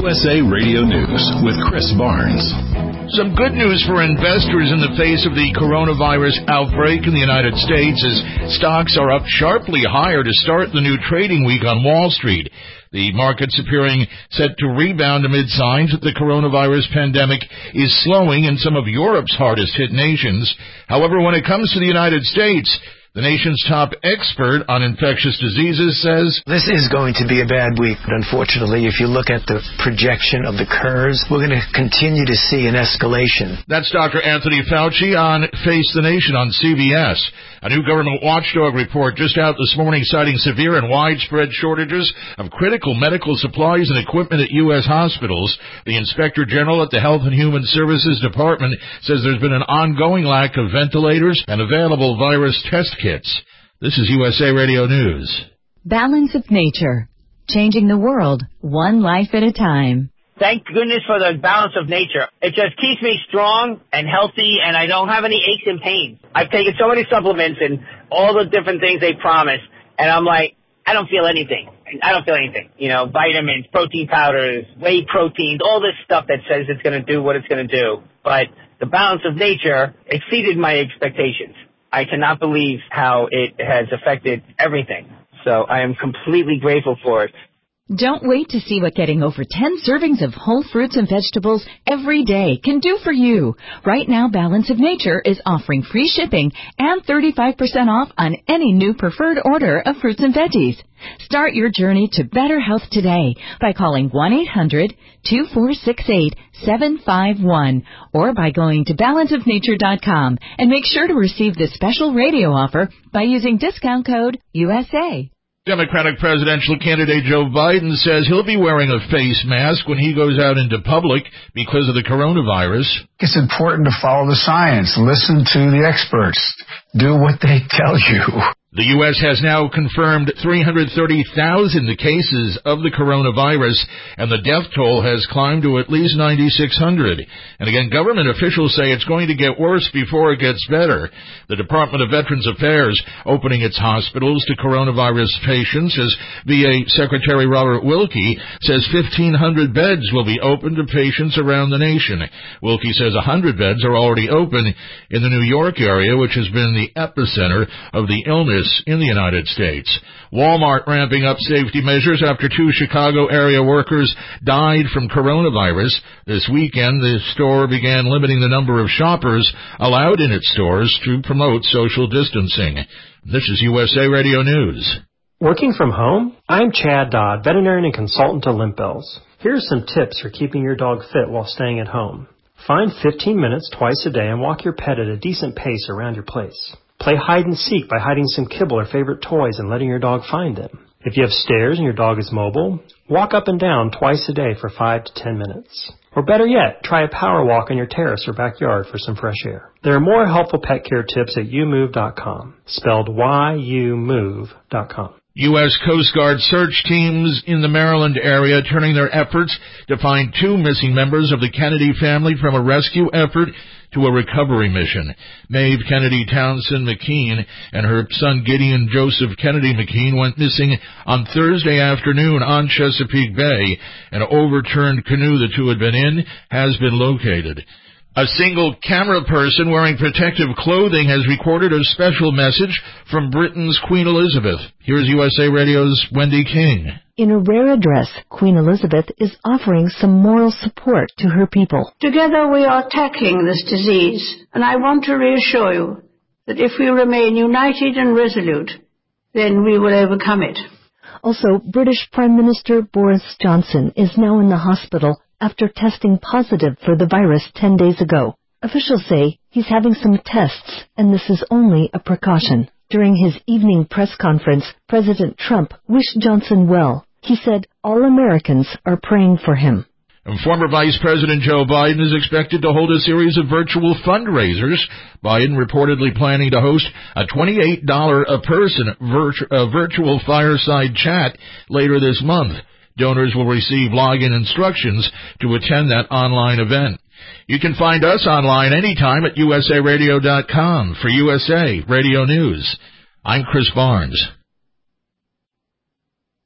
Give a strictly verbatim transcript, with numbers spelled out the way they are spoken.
U S A Radio News with Chris Barnes. Some good news for investors in the face of the coronavirus outbreak in the United States as stocks are up sharply higher to start the new trading week on Wall Street. The market's appearing set to rebound amid signs that the coronavirus pandemic is slowing in some of Europe's hardest hit nations. However, when it comes to the United States, the nation's top expert on infectious diseases says, this is going to be a bad week, but unfortunately, if you look at the projection of the curves, we're going to continue to see an escalation. That's Doctor Anthony Fauci on Face the Nation on C B S. A new government watchdog report just out this morning citing severe and widespread shortages of critical medical supplies and equipment at U S hospitals. The Inspector General at the Health and Human Services Department says there's been an ongoing lack of ventilators and available virus test kits. This is U S A Radio News. Balance of Nature. Changing the world, one life at a time. Thank goodness for the balance of nature. It just keeps me strong and healthy, and I don't have any aches and pains. I've taken so many supplements and all the different things they promise, and I'm like, I don't feel anything. I don't feel anything. You know, vitamins, protein powders, whey proteins, all this stuff that says it's going to do what it's going to do. But the balance of nature exceeded my expectations. I cannot believe how it has affected everything. So I am completely grateful for it. Don't wait to see what getting over ten servings of whole fruits and vegetables every day can do for you. Right now, Balance of Nature is offering free shipping and thirty-five percent off on any new preferred order of fruits and veggies. Start your journey to better health today by calling one eight hundred two four six eight seven five one or by going to balance of nature dot com and make sure to receive this special radio offer by using discount code U S A. Democratic presidential candidate Joe Biden says he'll be wearing a face mask when he goes out into public because of the coronavirus. It's important to follow the science, listen to the experts, do what they tell you. The U S has now confirmed three hundred thirty thousand cases of the coronavirus, and the death toll has climbed to at least ninety-six hundred. And again, government officials say it's going to get worse before it gets better. The Department of Veterans Affairs opening its hospitals to coronavirus patients as V A Secretary Robert Wilkie says fifteen hundred beds will be open to patients around the nation. Wilkie says one hundred beds are already open in the New York area, which has been the epicenter of the illness in the United States. Walmart ramping up safety measures after two Chicago area workers died from coronavirus. This weekend, the store began limiting the number of shoppers allowed in its stores to promote social distancing. This is U S A Radio News. Working from home? I'm Chad Dodd, veterinarian and consultant to Limp Bells. Here are some tips for keeping your dog fit while staying at home. Find fifteen minutes twice a day and walk your pet at a decent pace around your place. Play hide and seek by hiding some kibble or favorite toys and letting your dog find them. If you have stairs and your dog is mobile, walk up and down twice a day for five to ten minutes. Or better yet, try a power walk on your terrace or backyard for some fresh air. There are more helpful pet care tips at you move dot com, spelled Y U move dot com. U S Coast Guard search teams in the Maryland area turning their efforts to find two missing members of the Kennedy family from a rescue effort to a recovery mission. Maeve Kennedy Townsend McKean and her son Gideon Joseph Kennedy McKean went missing on Thursday afternoon on Chesapeake Bay. An overturned canoe the two had been in has been located. A single camera person wearing protective clothing has recorded a special message from Britain's Queen Elizabeth. Here's U S A Radio's Wendy King. In a rare address, Queen Elizabeth is offering some moral support to her people. Together we are tackling this disease, and I want to reassure you that if we remain united and resolute, then we will overcome it. Also, British Prime Minister Boris Johnson is now in the hospital after testing positive for the virus ten days ago. Officials say he's having some tests, and this is only a precaution. During his evening press conference, President Trump wished Johnson well. He said all Americans are praying for him. And former Vice President Joe Biden is expected to hold a series of virtual fundraisers. Biden reportedly planning to host a twenty-eight dollars a person virtu- uh, virtual fireside chat later this month. Donors will receive login instructions to attend that online event. You can find us online anytime at U S A radio dot com. For U S A Radio News, I'm Chris Barnes.